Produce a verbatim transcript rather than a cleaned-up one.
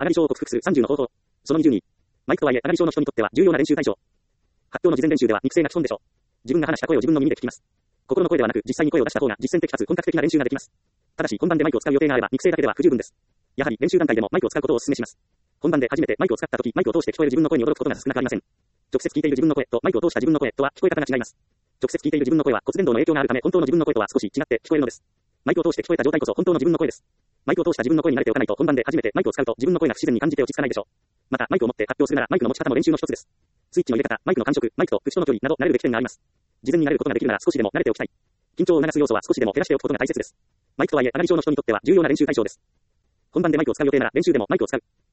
上がり症を克服するさんじゅうの方法。そのにじゅうに。マイクとはいえ、上がり症の人にとっては重要な練習対象。発表の事前練習では肉声が基本でしょう。自分が話した声を自分の耳で聞きます。心の声ではなく、実際に声を出した方が実践的かつ本格的な練習ができます。ただし、本番でマイクを使う予定があれば、肉声だけでは不十分です。やはり練習段階でもマイクを使うことをお勧めします。本番で初めてマイクを使った時、マイクを通して聞こえる自分の声に驚くことが少なくありません。直接聞いている自分の声とマイクを通した自分の声とは聞こえ方が違います。直接聞いている自分の声は骨伝導の影響があるため、本当の自分の声とは少し違って聞こえるのです。マイクを通して聞こえた状態こそ本当の自分の声です。マイクを通した自分の声に慣れておかないと、本番で初めてマイクを使うと自分の声が不自然に感じて落ち着かないでしょう。また、マイクを持って発表するならマイクの持ち方も練習の一つです。スイッチの入れ方、マイクの感触、マイクと口との距離など慣れるべき点があります。事前に慣れることができるなら少しでも慣れておきたい。緊張を促す要素は少しでも減らしておくことが大切です。マイクとはいえ、上がり症の人にとっては重要な練習対象です。本番でマイクを使う予定なら練習でもマイクを使う。